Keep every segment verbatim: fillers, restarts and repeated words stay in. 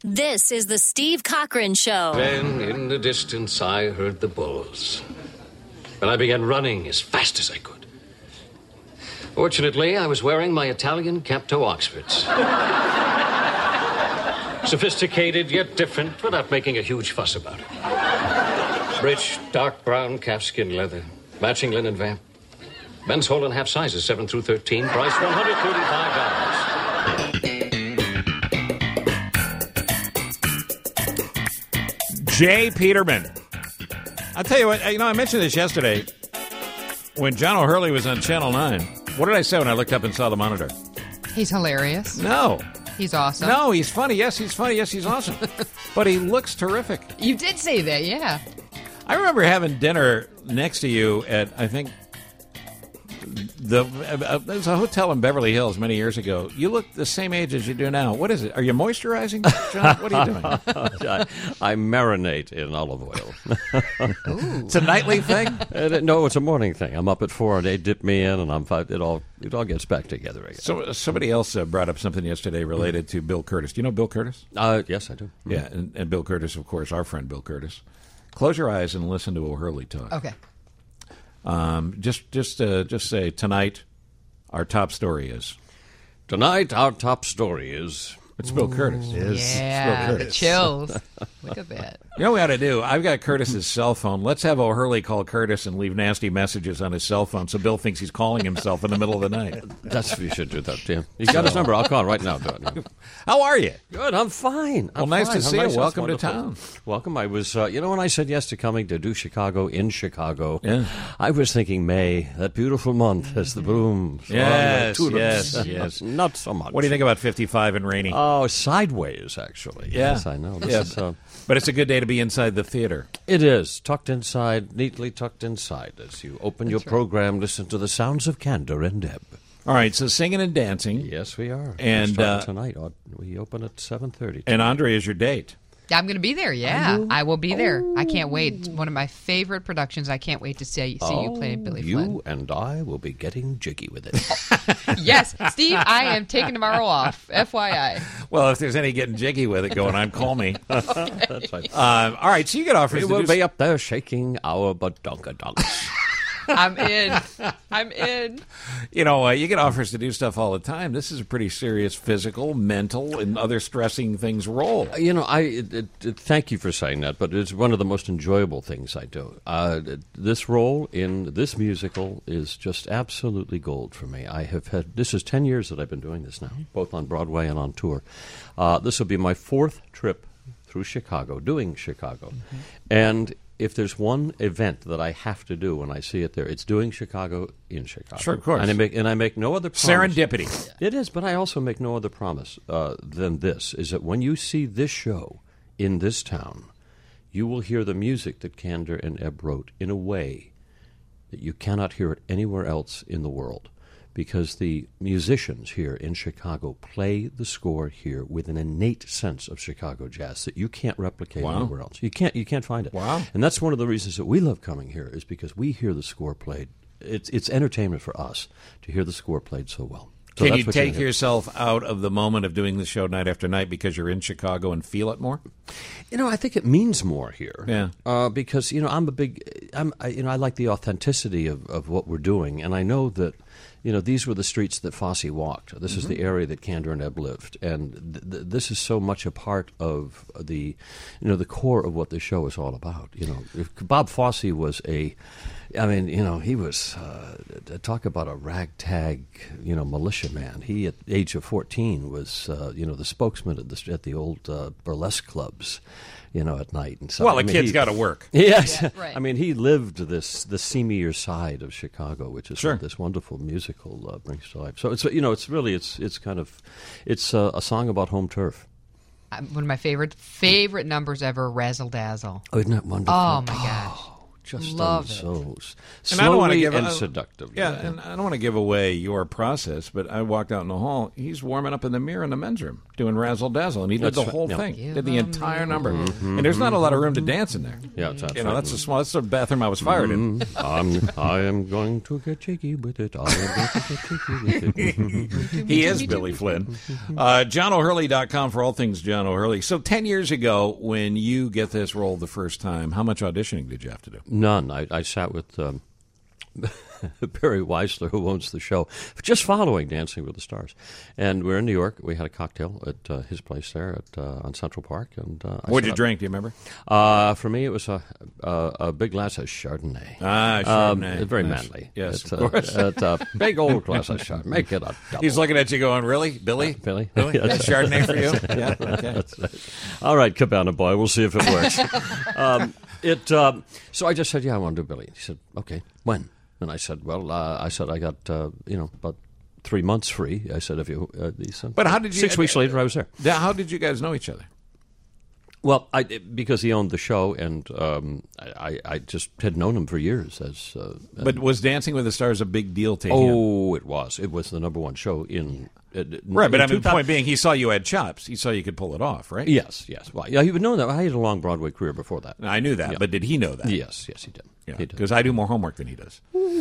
This is the Steve Cochran Show. Then, in the distance, I heard the bulls. And I began running as fast as I could. Fortunately, I was wearing my Italian Capto Oxfords. Sophisticated, yet different, without making a huge fuss about it. Rich, dark brown calfskin leather, matching linen vamp. Men's whole and half sizes, seven through thirteen, price one hundred thirty-five dollars. Jay Peterman. I'll tell you what, you know, I mentioned this yesterday when John O'Hurley was on Channel nine. What did I say when I looked up and saw the monitor? He's hilarious. No. He's awesome. No, he's funny. Yes, he's funny. Yes, he's awesome. But he looks terrific. You did say that, yeah. I remember having dinner next to you at, I think, the uh, there was a hotel in Beverly Hills many years ago. You look the same age as you do now. What is it? Are you moisturizing, John? What are you doing? I, I marinate in olive oil. It's a nightly thing? Uh, no, it's a morning thing. I'm up at four and they dip me in, and I'm five, it all it all gets back together again. So somebody else uh, brought up something yesterday related to Bill Curtis. Do you know Bill Curtis? Uh, yes, I do. Yeah, and, and Bill Curtis, of course, our friend Bill Curtis. Close your eyes and listen to O'Hurley talk. Okay. Um, just, just, uh, just say tonight. Our top story is tonight. Our top story is it's Bill Curtis. Yes, yeah, Bill Curtis. The chills. Look at that. You know what we ought to do? I've got Curtis's cell phone. Let's have O'Hurley call Curtis and leave nasty messages on his cell phone so Bill thinks he's calling himself in the middle of the night. That's what you should do that, Tim. He's got his number. I'll call him right now. How are you? Good. I'm fine. I'm well, nice fine. to see nice. you. Welcome to town. Welcome. I was, uh, you know, when I said yes to coming to do Chicago in Chicago, yeah. I was thinking May, that beautiful month as the blooms. Yes, the yes, yes. Not so much. What do you think about fifty-five and rainy? Oh, sideways, actually. Yeah. Yes, I know. This yeah. is, uh, but it's a good day to be inside the theater. It is. Tucked inside, neatly tucked inside. As you open That's your right. program, listen to the sounds of Candor and Deb. All right, so singing and dancing. Yes, we are. And uh, tonight, we open at seven thirty. And Andre is your date. I'm going to be there, yeah. I will be there. Oh. I can't wait. One of my favorite productions. I can't wait to see, see oh, you play Billy you Flynn. You and I will be getting jiggy with it. Yes, Steve, I am taking tomorrow off, F Y I. Well, if there's any getting jiggy with it going on, call me. Okay. That's right. Um, all right, so you get offers. We to will do be up there shaking our badonkadonks. I'm in. I'm in. You know, uh, you get offers to do stuff all the time. This is a pretty serious physical, mental, and other stressing things role. You know, I it, it, it, thank you for saying that, but it's one of the most enjoyable things I do. Uh, this role in this musical is just absolutely gold for me. I have had, this is ten years that I've been doing this now, both on Broadway and on tour. Uh, this will be my fourth trip through Chicago, doing Chicago. Mm-hmm. And if there's one event that I have to do when I see it there, it's doing Chicago in Chicago. Sure, of course. And I make, and I make no other promise. Serendipity. It is, but I also make no other promise uh, than this, is that when you see this show in this town, you will hear the music that Candor and Ebb wrote in a way that you cannot hear it anywhere else in the world. Because the musicians here in Chicago play the score here with an innate sense of Chicago jazz that you can't replicate wow. anywhere else. You can't, you can't find it. Wow! And that's one of the reasons that we love coming here, is because we hear the score played. It's it's entertainment for us to hear the score played so well. So Can you take yourself out of the moment of doing the show night after night because you're in Chicago and feel it more? You know, I think it means more here. Yeah. Uh, because you know, I'm a big, I'm, I, you know, I like the authenticity of, of what we're doing, and I know that. You know, these were the streets that Fosse walked. This mm-hmm. is the area that Candor and Ebb lived, and th- th- this is so much a part of the, you know, the core of what the show is all about. You know, if Bob Fosse was a, I mean, you know, he was uh, talk about a ragtag, you know, militiaman. He at the age of fourteen was, uh, you know, the spokesman at the at the old uh, burlesque clubs. You know, at night and stuff. Well, a I mean, kid's he, got to work. Yes, yeah, right. I mean, he lived this the seamier side of Chicago, which is sure. what this wonderful musical uh, brings to life. So it's you know, it's really it's it's kind of it's uh, a song about home turf. Um, one of my favorite favorite numbers ever, Razzle Dazzle. Oh, isn't that wonderful? Oh my gosh. Oh, just love so it. slowly and, I don't want to give, and uh, seductive. Yeah, and I don't want to give away your process, but I walked out in the hall. He's warming up in the mirror in the men's room. doing Razzle Dazzle, and he did That's the right, whole yeah. thing, Give did the 'em entire the- number. And there's not a lot of room to dance in there. Yeah, that's You know, right. that's the small. That's the bathroom I was fired in. I'm, I am going to get cheeky with it. I am going to get cheeky with it. He is Billy Flynn. Uh, John O'Hurley dot com for all things John O'Hurley. So ten years ago, when you get this role the first time, how much auditioning did you have to do? None. I, I sat with um, Barry Weissler, who owns the show, just following Dancing with the Stars. And we're in New York. We had a cocktail at uh, his place there at, uh, on Central Park. And uh, I What did said, you drink? Do you remember? Uh, for me, it was a, a, a big glass of Chardonnay. Ah, Um, Chardonnay. very Yes. manly. Yes, It's of a, course. It's a big old glass of Chardonnay. Make it a double. He's looking at you going, really? Billy? Billy? Billy? That's That's Chardonnay for you? Yeah, okay. That's right. All right, Cabana Boy, we'll see if it works. um, it. Um, so I just said, yeah, I want to do Billy. He said, okay, when? And I said, well, uh, I said, I got, uh, you know, about three months free. I said, if you, uh, he said, But how did you- Six weeks later, I was there. Now, how did you guys know each other? Well, I, because he owned the show, and um, I, I just had known him for years. As uh, But was Dancing with the Stars a big deal to him? oh, it was. It was the number one show in. Uh, Right, but in I mean, the two thousand point being, he saw you had chops. He saw you could pull it off, right? Yes, yes. Well, yeah, he would know that. I had a long Broadway career before that. I knew that, Yeah. but did he know that? Yes, yes, he did. Yeah, He did. because I do more homework than he does.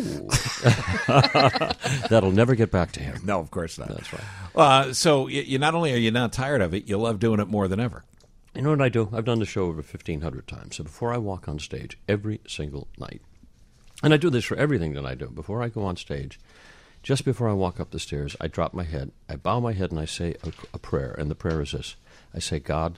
That'll never get back to him. No, of course not. That's right. Uh, so y- you not only are you not tired of it, you love doing it more than ever. You know what I do? I've done the show over fifteen hundred times. So before I walk on stage, every single night, and I do this for everything that I do, before I go on stage, just before I walk up the stairs, I drop my head, I bow my head, and I say a, a prayer. And the prayer is this. I say, God,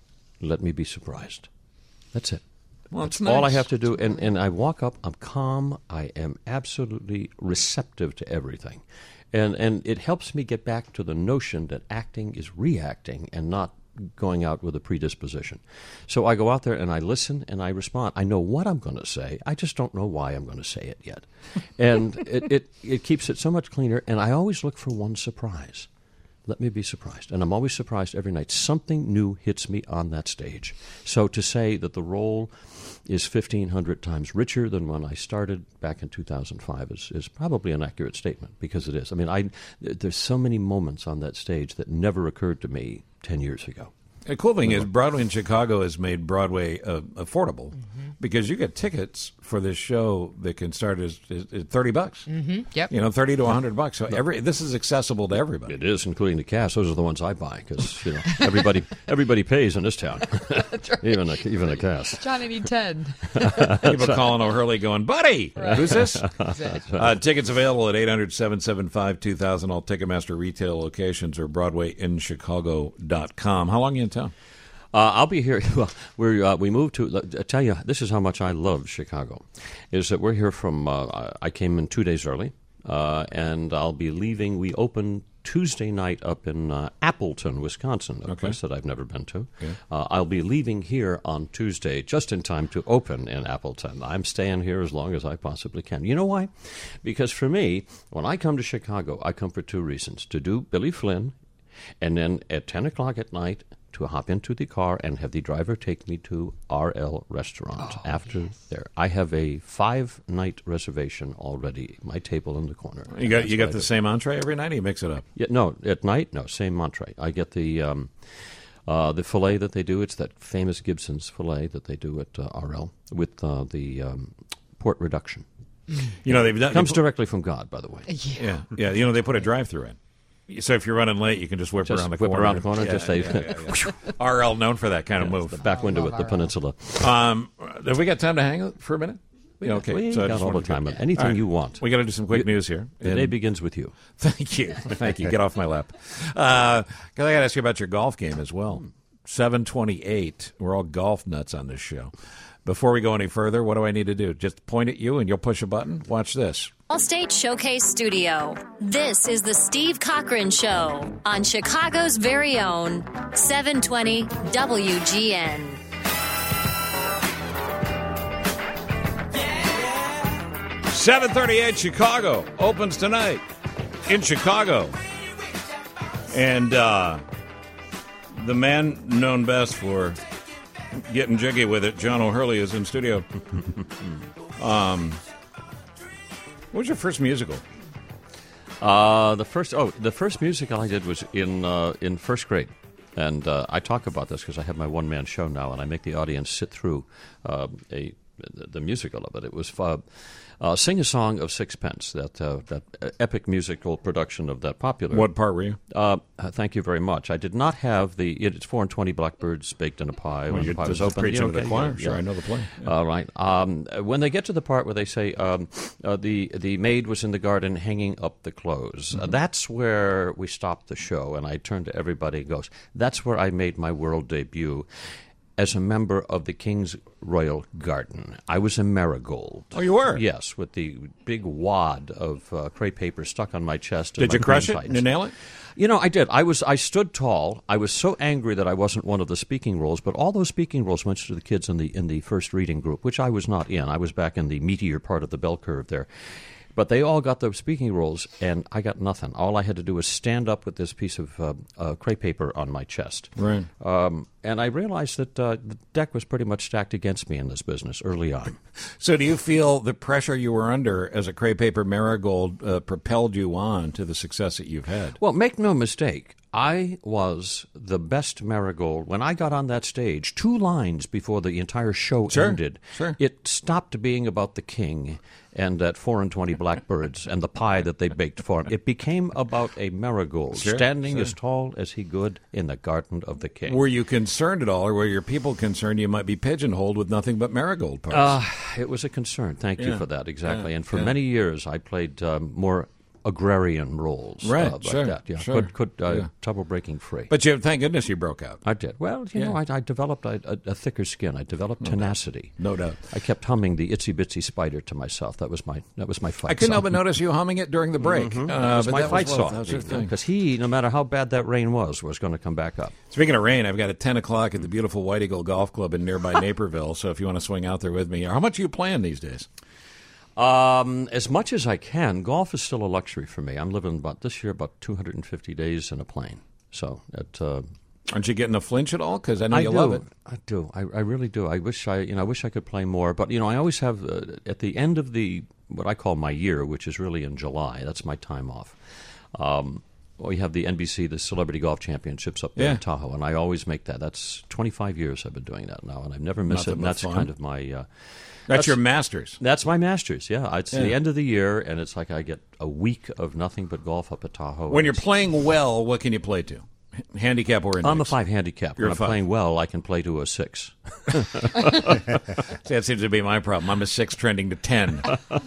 let me be surprised. That's it. Well, That's it's all I nice. have to do. And, and I walk up, I'm calm, I am absolutely receptive to everything. And, and it helps me get back to the notion that acting is reacting and not going out with a predisposition. So I go out there and I listen and I respond. I know what I'm going to say. I just don't know why I'm going to say it yet. And it, it, it keeps it so much cleaner. And I always look for one surprise. Let me be surprised. And I'm always surprised every night. Something new hits me on that stage. So to say that the role is fifteen hundred times richer than when I started back in two thousand five is, is probably an accurate statement, because it is. I mean, I, there's so many moments on that stage that never occurred to me ten years ago. The cool thing is Broadway in Chicago has made Broadway uh, affordable because you get tickets for this show that can start as, as, as thirty bucks. Mm-hmm. Yep. You know, thirty to a hundred bucks. So every this is accessible to everybody. It is, including the cast. Those are the ones I buy because you know everybody everybody pays in this town, even a, even the cast. John, I need ten. People calling O'Hurley going, buddy, who's this? Exactly. Uh, tickets available at eight hundred, seven seven five, two thousand, all Ticketmaster retail locations, or broadway in chicago dot com. How long are you in town? Uh, I'll be here. Well, we uh, we moved to. I tell you, this is how much I love Chicago. Is that we're here from? Uh, I came in two days early, uh, and I'll be leaving. We open Tuesday night up in uh, Appleton, Wisconsin, a Okay. place that I've never been to. Yeah. Uh, I'll be leaving here on Tuesday, just in time to open in Appleton. I'm staying here as long as I possibly can. You know why? Because for me, when I come to Chicago, I come for two reasons: to do Billy Flynn, and then at ten o'clock at night, to hop into the car and have the driver take me to R L Restaurant Oh, after there. I have a five-night reservation already. My table in the corner. You got That's you what got I the do. same entree every night, or you mix it up? Yeah, no, at night, no, same entree. I get the um, uh, the filet that they do. It's that famous Gibson's filet that they do at uh, R L with uh, the um, port reduction. You know, they've done. Comes they put- directly from God, by the way. Yeah. Yeah, yeah. You know, they put a drive-through in. So if you're running late, you can just whip Just around the whip corner. around the corner, Yeah, just say- yeah, yeah, yeah. R L known for that kind of The move. back window love at the R L. peninsula. Um, have we got time to hang for a minute? Yeah, okay. We so I got just all the wanted to- time. Anything All right. you want. We got to do some quick news here. The And- day begins with you. Thank you. Thank you. Get off my lap. Uh, 'cause I got to ask you about your golf game as well. seven twenty-eight. We're all golf nuts on this show. Before we go any further, what do I need to do? Just point at you and you'll push a button? Watch this. Allstate Showcase Studio. This is the Steve Cochran Show on Chicago's very own seven twenty W G N. seven thirty-eight Chicago opens tonight in Chicago. And uh, the man known best for getting jiggy with it, John O'Hurley, is in studio. um, what was your first musical? Uh, the first oh, the first musical I did was in uh, in first grade. And uh, I talk about this because I have my one-man show now, and I make the audience sit through uh, a the, the musical of it. It was uh, uh, Sing a Song of Sixpence, that uh, that epic musical production of that popular. What part were you? Uh, thank you very much. I did not have the. It's four and twenty blackbirds baked in a pie. Well, when you're the pie was just open. preaching You know, to the okay, choir. yeah, Sure, yeah. I know the play. Yeah. All right. Um, when they get to the part where they say um, uh, the the maid was in the garden hanging up the clothes, Mm-hmm. uh, that's where we stopped the show, and I turned to everybody and goes, "That's where I made my world debut." As a member of the King's Royal Garden. I was a marigold. Oh, you were? Yes, with the big wad of uh, crepe paper stuck on my chest. and Did my you crush green it? tights. Did you nail it? You know, I did. I was. I stood tall. I was so angry that I wasn't one of the speaking roles, but all those speaking roles went to the kids in the in the first reading group, which I was not in. I was back in the meteor part of the bell curve there. But they all got those speaking roles, and I got nothing. All I had to do was stand up with this piece of uh, uh, crepe paper on my chest. Right. Um, and I realized that uh, the deck was pretty much stacked against me in this business early on. So do you feel the pressure you were under as a crepe paper marigold uh, propelled you on to the success that you've had? Well, make no mistake. I was the best marigold. When I got on that stage, two lines before the entire show Sure, ended, sure. it stopped being about the king and that four and twenty blackbirds and the pie that they baked for him. It became about a marigold Sure, standing sure. as tall as he could in the garden of the king. Were you concerned at all, or were your people concerned you might be pigeonholed with nothing but marigold parts? Uh, it was a concern. Thank you Yeah, for that. Exactly. yeah, and for yeah. many years, I played um, more agrarian roles. Right, uh, like sure, that. Yeah, sure. could, could uh, Yeah. trouble breaking free. But you, thank goodness you broke out. I did. Well, you Yeah. know, I, I developed a, a, a thicker skin. I developed tenacity. No doubt. I kept humming the Itsy Bitsy Spider to myself. That was my that was my fight I couldn't song. help but notice you humming it during the break. Uh, That was but my that fight well, song. that was your thing. Because he, no matter how bad that rain was, was going to come back up. Speaking of rain, I've got a ten o'clock at the beautiful White Eagle Golf Club in nearby Naperville, so if you want to swing out there with me. How much are you playing these days? Um, as much as I can. Golf is still a luxury for me. I'm living about this year about two hundred fifty days in a plane. So it, uh, Aren't you getting a flinch at all? Because I know I you do. love it. I do. I, I really do. I wish I, you know, I wish I could play more. But you know, I always have uh, at the end of the what I call my year, which is really in July. That's my time off. Um, we have the N B C, the Celebrity Golf Championships up there Yeah. in Tahoe, and I always make that. That's twenty-five years I've been doing that now, and I've never missed Nothing it. And but that's fun. kind of my. Uh, That's, your Masters. That's my Masters. Yeah, it's the Yeah. end of the year, and it's like I get a week of nothing but golf up at Tahoe. When and you're it's- playing well, what can you play to? H- Handicap or index? I'm a five handicap. You're when a I'm five. playing well, I can play to a six. See, that seems to be my problem. I'm a six trending to ten.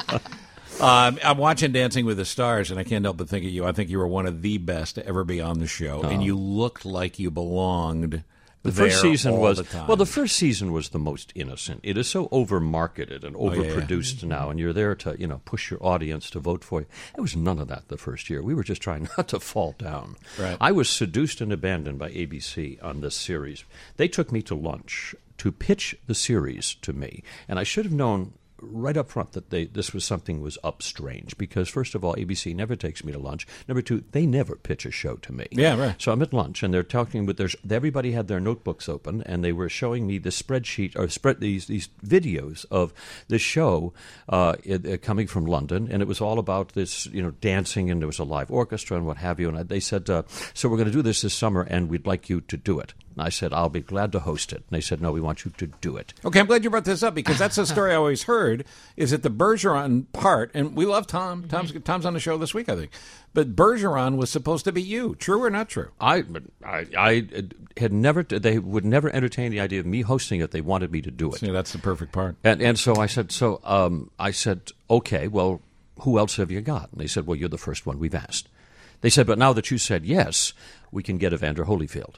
Um, I'm watching Dancing with the Stars, and I can't help but think of you. I think you were one of the best to ever be on the show, and you looked like you belonged. The there first season all was the time. well. The first season was the most innocent. It is so over marketed and Oh, yeah, yeah. overproduced now, and you're there to you know push your audience to vote for you. There was none of that the first year. We were just trying not to fall down. Right. I was seduced and abandoned by A B C on this series. They took me to lunch to pitch the series to me, and I should have known right up front that they this was something was up strange because first of all, A B C never takes me to lunch. Number two, they never pitch a show to me. Yeah, right. So I'm at lunch and they're talking with there's everybody had their notebooks open and they were showing me the spreadsheet or spread these these videos of the show uh, it, it coming from London, and it was all about this you know dancing, and there was a live orchestra and what have you. And I, they said, uh, so we're going to do this this summer and we'd like you to do it. And I said, I'll be glad to host it. And they said, no, we want you to do it. Okay, I'm glad you brought this up because that's a story I always heard. Is that the Bergeron part? And we love Tom. Tom's Tom's on the show this week, I think. But Bergeron was supposed to be you. True or not true? I, I, I had never. They would never entertain the idea of me hosting it. They wanted me to do it. See, that's the perfect part. And and so I said, so um, I said, okay, well, who else have you got? And they said, well, you're the first one we've asked. They said, but now that you said yes, we can get Evander Holyfield.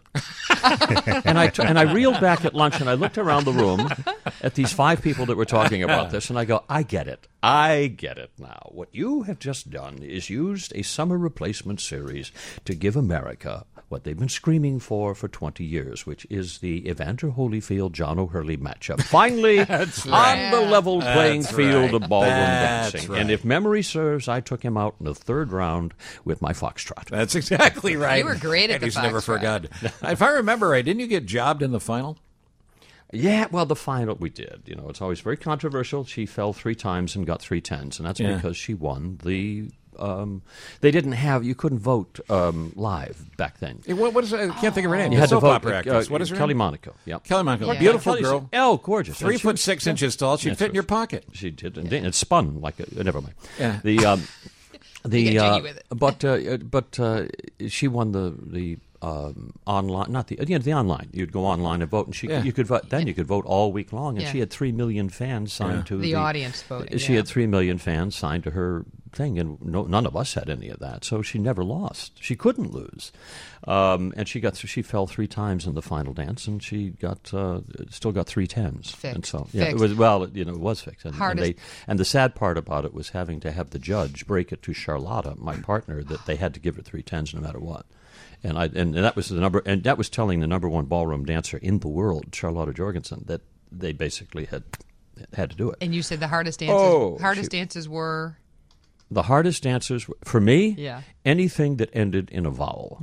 and I t- and I reeled back at lunch and I looked around the room at these five people that were talking about this, and I go, I get it. I get it now. What you have just done is used a summer replacement series to give America what they've been screaming for for twenty years, which is the Evander Holyfield-John O'Hurley matchup. Finally, on the level playing That's field right. of ballroom That's dancing. right. And if memory serves, I took him out in the third round with my foxtrot. That's exactly right. You were great at and the he's never foxtrot. forgotten. If I remember right, didn't you get jobbed in the final? Yeah, well, the final we did. You know, it's always very controversial. She fell three times and got three tens, and that's Yeah. because she won the um, they didn't have. You couldn't vote um, live back then. Hey, what, what is I can't think of her name. You The had to soap vote. opera actress. uh, What is her Kelly name? Monaco. Yeah. Kelly Monaco. Yeah. Beautiful Kelly's- girl. Oh, gorgeous. Three And she foot was- six inches tall. She'd Yes, fit in your was- pocket. She did, and it spun like a. Never mind. Yeah. The um, the You get uh, jiggy with it. but uh, but uh, she won the the. Um, online, not the you know, the online. You'd go online and vote, and she Yeah. you could vote. Then you could vote all week long, and Yeah. she had three million fans signed Yeah. to The audience voting, She yeah. had three million fans signed to her thing, and no, none of us had any of that. So she never lost. She couldn't lose, um, and she got th- she fell three times in the final dance, and she got uh, still got three tens. Fixed. And so yeah, it Fixed. was well, it, you know, it was fixed. And, and, Hardest- they, and the sad part about it was having to have the judge break it to Charlotta, my partner, that they had to give her three tens no matter what. And I and that was the number, and that was telling the number one ballroom dancer in the world, Charlotta Jorgensen, that they basically had had to do it. And you said the hardest dances. Oh, hardest shoot. dances were. The hardest dancers were- for me, Yeah. anything that ended in a vowel.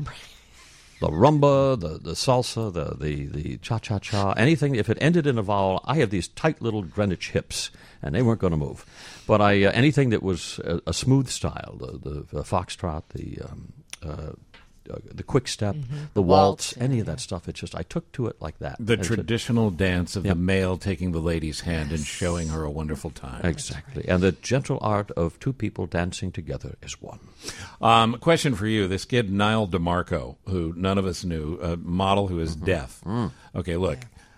The rumba, the, the salsa, the, the, the cha-cha-cha, anything, if it ended in a vowel, I have these tight little Greenwich hips, and they weren't going to move. But I uh, anything that was a, a smooth style, the, the, the foxtrot, the um, uh, uh, the quick step, the waltz, waltz, any of that stuff, it's just, I took to it like that. The And so- traditional dance of Yep. the male taking the lady's hand and showing her a wonderful time. Exactly. And the gentle art of two people dancing together is one. Um, question for you. This kid, Niall DeMarco, who none of us knew, a model who is deaf. Okay, look.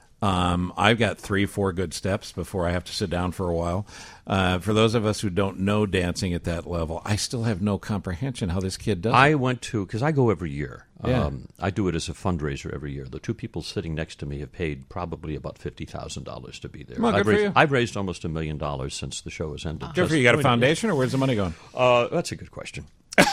Um, I've got three, four good steps before I have to sit down for a while. Uh, for those of us who don't know dancing at that level, I still have no comprehension how this kid does it. I went to, because I go every year. Yeah. Um, I do it as a fundraiser every year. The two people sitting next to me have paid probably about fifty thousand dollars to be there. Well, good I've, for raised, you. I've raised almost a million dollars since the show has ended. Good for you. You got a foundation, or where's the money going? Uh, that's a good question.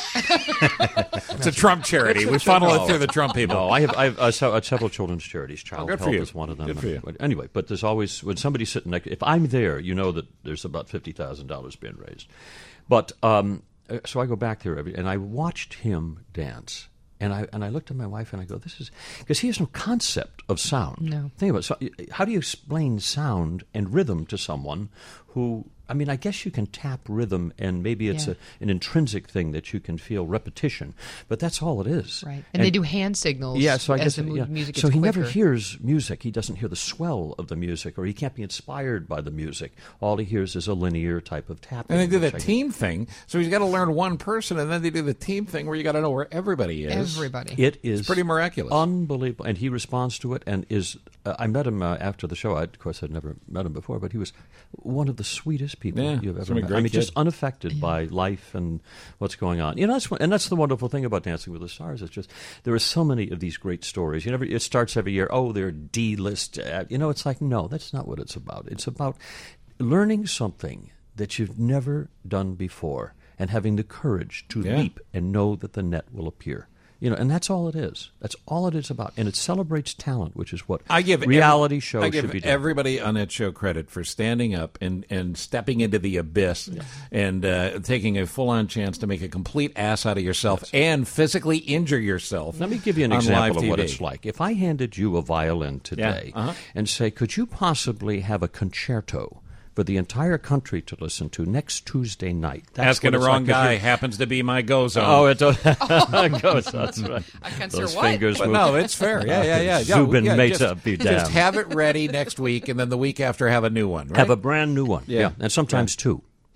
It's a Trump charity. We funnel it through the Trump people. No, I have, I have uh, se- uh, several children's charities. Child good for Health you. is one of them. Good for you. But anyway, but there's always, when somebody's sitting next, if I'm there, you know that there's about fifty thousand dollars being raised. But, um, uh, so I go back there every, and I watched him dance. And I and I looked at my wife and I go, this is, because he has no concept of sound. No. Think about it. So, how do you explain sound and rhythm to someone who, I mean, I guess you can tap rhythm and maybe it's Yeah. a, an intrinsic thing that you can feel repetition, but that's all it is. Right. And, they do hand signals Yeah, so I as guess the mu- yeah. music So gets he quicker. never hears music. He doesn't hear the swell of the music, or he can't be inspired by the music. All he hears is a linear type of tapping. And they do which that I- team thing, so he's got to learn one person, and then they do the team thing where you got to know where everybody is. Everybody. It is pretty miraculous. unbelievable, and he responds to it. And is uh, I met him uh, after the show. I, of course, I'd never met him before, but he was one of the sweetest people Yeah, you've he's ever a met. great I mean, just kid. unaffected by life and what's going on. You know, that's what, and that's the wonderful thing about Dancing with the Stars. It's just there are so many of these great stories. You never. It starts every year. Oh, they're D-list. Uh, you know, it's like no, that's not what it's about. It's about learning something that you've never done before and having the courage to Yeah. leap and know that the net will appear. You know, and that's all it is. That's all it is about, and it celebrates talent, which is what I give reality every, shows I give should be doing. everybody on that show credit for standing up and, and stepping into the abyss and uh, taking a full on chance to make a complete ass out of yourself and physically injure yourself. Let me give you an on example live of what T V. it's like. If I handed you a violin today uh-huh. and say, could you possibly have a concerto for the entire country to listen to next Tuesday night? That's Asking what the it's wrong like, 'cause guy you're- happens to be my go zone. Oh, it does. goes. That's right. A concert Those what? fingers But move. no, it's fair. Yeah, yeah, yeah. yeah Zubin yeah, Mehta, just, be just damned. have it ready next week, and then the week after have a new one. Right? Have a brand new one. Yeah. Yeah, and sometimes two.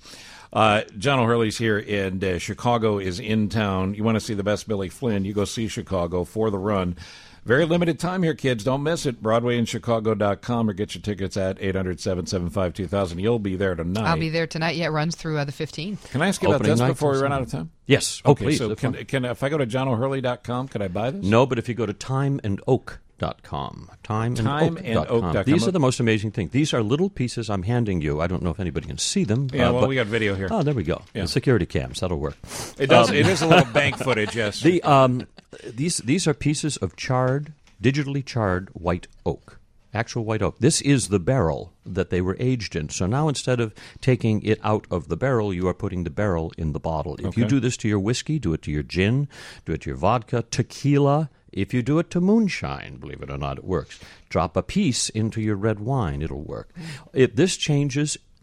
Uh, John O'Hurley's here, and uh, Chicago is in town. You want to see the best Billy Flynn, you go see Chicago for the run. Very limited time here, kids. Don't miss it. Broadway in Chicago dot com or get your tickets at eight hundred, seven seven five, two thousand. You'll be there tonight. I'll be there tonight. Yeah, it runs through uh, the fifteenth. Can I ask you about Opening this night before we on run out Sunday. of time? Yes. Oh, Okay, please. so That's can, fine. can, if I go to John O'Hurley dot com, could I buy this? No, but if you go to time and oak dot com, time and time and oak dot com. These are the most amazing things. These are little pieces I'm handing you. I don't know if anybody can see them. Yeah, uh, well, but- we got video here. Oh, there we go. Yeah. The security cams, that'll work. It does. It is a little bank footage, yes. The um, these these are pieces of charred, digitally charred white oak. Actual white oak. This is the barrel that they were aged in. So now instead of taking it out of the barrel, you are putting the barrel in the bottle. If you Okay. do this to your whiskey, do it to your gin, do it to your vodka, tequila. If you do it to moonshine, believe it or not, it works. Drop a piece into your red wine, it'll work. If this changes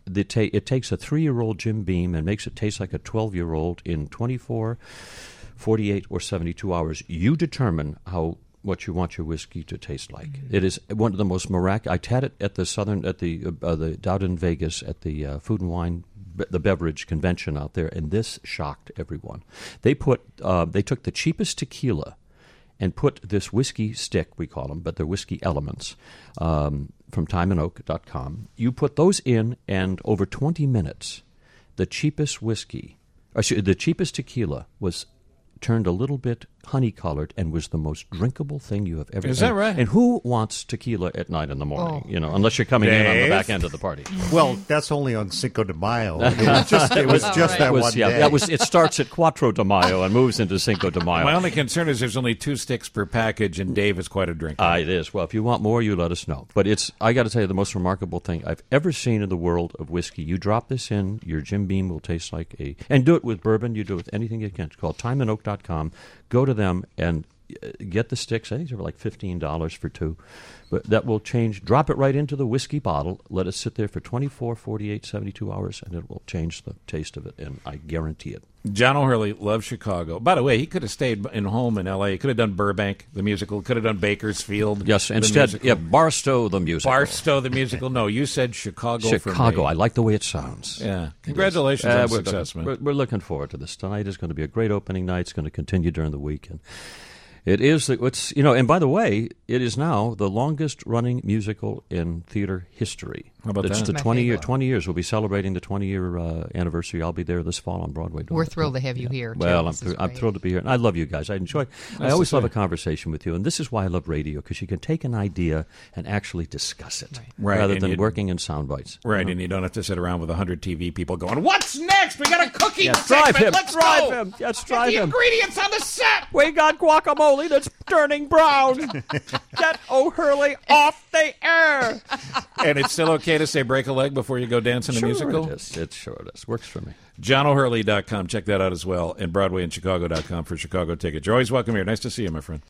the ta- it takes a three-year-old Jim Beam and makes it taste like a twelve-year-old in twenty-four, forty-eight, or seventy-two hours. You determine how what you want your whiskey to taste like. Mm-hmm. It is one of the most miraculous. I had it at the Southern, at the uh, the down in Vegas at the uh, Food and Wine, be- the beverage convention out there, and this shocked everyone. They put uh, they took the cheapest tequila and put this whiskey stick, we call them, but they're whiskey elements, um, from time and oak dot com. You put those in, and over twenty minutes, the cheapest whiskey, or the cheapest tequila was turned a little bit honey-colored and was the most drinkable thing you have ever. Is that and, right? And who wants tequila at night in the morning? Oh. You know, unless you're coming Dave? in on the back end of the party. Well, that's only on Cinco de Mayo. It was just, it was just right. that It was- one yeah, day. that was. It starts at Cuatro de Mayo and moves into Cinco de Mayo. My only concern is there's only two sticks per package, and Dave is quite a drinker. Ah, it is. Well, if you want more, you let us know. But it's, I got to tell you, the most remarkable thing I've ever seen in the world of whiskey. You drop this in, your Jim Beam will taste like a, and do it with bourbon, you do it with anything you can. It's called time and oak dot com. Go to them and uh, get the sticks. I think they're like fifteen dollars for two. But that will change. Drop it right into the whiskey bottle. Let it sit there for twenty-four, forty-eight, seventy-two hours, and it will change the taste of it, and I guarantee it. John O'Hurley loves Chicago. By the way, he could have stayed in home in L A. He could have done Burbank, the musical. Could have done Bakersfield. Yes, the instead, musical. yeah, Barstow the musical. Barstow, the musical. No, you said Chicago. Chicago. For me. I like the way it sounds. Yeah. Congratulations Uh, on we're, success, looking, man. we're, we're looking forward to this. Tonight is going to be a great opening night. It's going to continue during the week. And it is, the- it's, you know, and by the way, it is now the longest running musical in theater history. How about it's that? the My twenty year, favorite. twenty years. We'll be celebrating the twenty year uh, anniversary. I'll be there this fall on Broadway. We're thrilled to have you here, Well, Joe. I'm, This is thr- I'm great. thrilled to be here. And I love you guys. I enjoy. I to always love see. a conversation with you, and this is why I love radio, because you can take an idea and actually discuss it, Right, rather and than you'd- working in sound bites. Right, and you don't have to sit around with a hundred T V people going, "What's next? We got a cooking Yes, segment. drive him, Let's drive go. him. Yes, Get drive the him. ingredients on the set." We got guacamole that's turning brown. Get O'Hurley off the air. And it's still okay to say break a leg before you go dance in the Sure musical? it is. It sure it is. Works for me. John O'Hurley dot com. Check that out as well. And Broadway and Chicago dot com for Chicago tickets. You're always welcome here. Nice to see you, my friend.